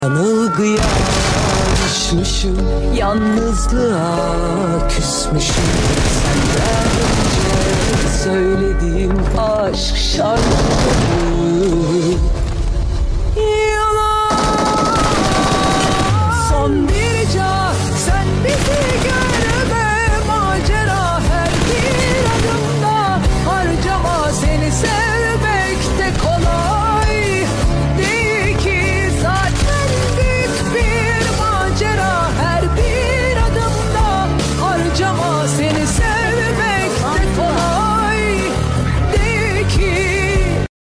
Yanılgıya düşmüşüm, yalnızlığa küsmüşüm. Senden önce söylediğim aşk şarkıları